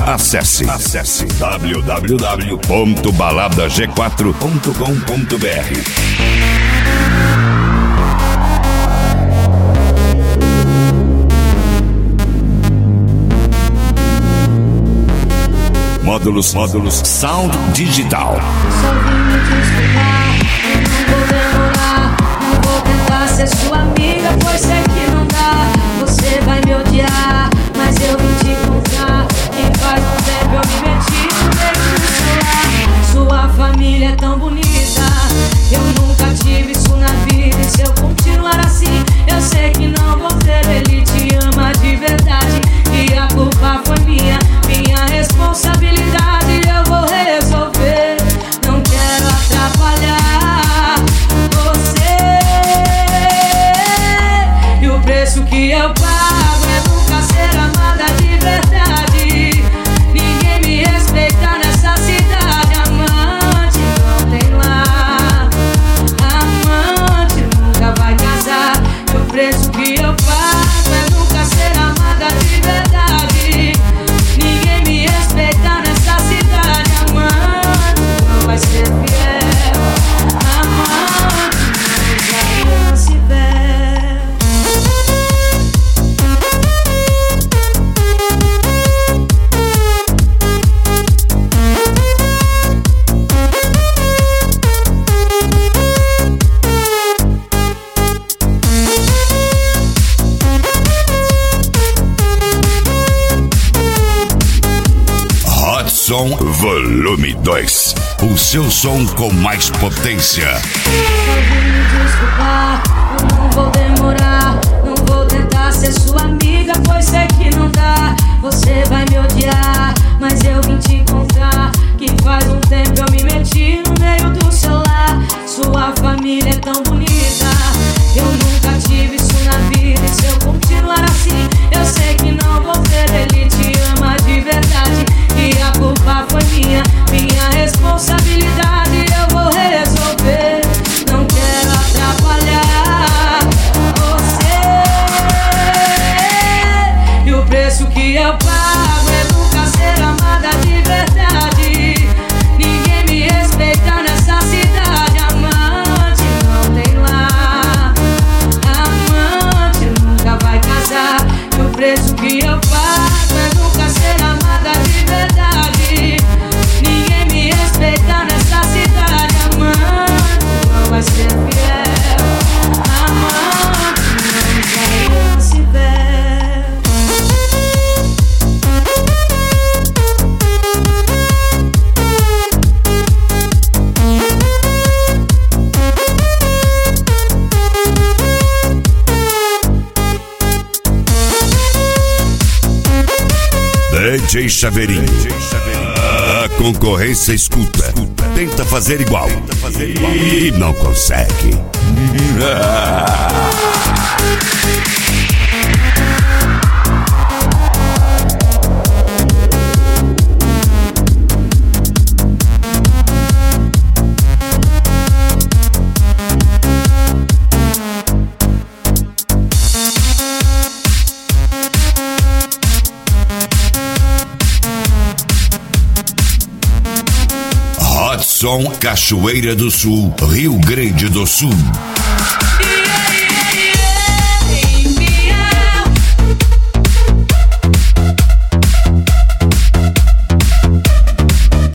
Acesse www.baladag4.com.br. Módulos Sound Digital. Só vim me desculpar, não vou demorar, não vou tentar ser sua amiga, pois sei que não dá. Você vai me odiar, mas eu vim te encontrar. E faz um tempo eu me meti no meio do celular. Sua família é tão bonita, eu nunca tive isso na vida. E se eu continuar assim, eu sei que não vou ter. Ele te ama de verdade e a culpa foi minha responsabilidade. Eu vou resolver, não quero atrapalhar você. E o preço que eu pago é nunca ser amada de verdade. Ninguém me respeita nessa cidade. Amante não tem lá, amante nunca vai casar. E o preço que eu pago é nunca ser amada de verdade. Ninguém me respeita nessa cidade. Amante não vai ser fiel. Amante não se ver. Som Volume 2. O seu som com mais potência. Só vim me desculpar, eu não vou demorar, não vou tentar ser sua amiga, pois sei que não dá. Você vai me odiar, mas eu vim te encontrar. Que faz um tempo eu me meti no meio do celular. Sua família é tão bonita, eu nunca tive isso na vida. E se eu continuar assim, eu sei que não vou ter. Ele te ama de verdade e a culpa foi minha responsabilidade. Eu vou resolver, não quero atrapalhar você. E o preço que eu pago é nunca ser amada de verdade. Ninguém me respeita nessa cidade. Amante não tem lá, amante nunca vai casar. E o preço que eu pago é nunca ser amada de verdade. Ninguém me respeita nessa cidade. Amante não vai ser fiel. Amante não se ver. DJ Chaveirinho. A concorrência escuta. Tenta fazer igual. E não consegue. Som Cachoeira do Sul, Rio Grande do Sul.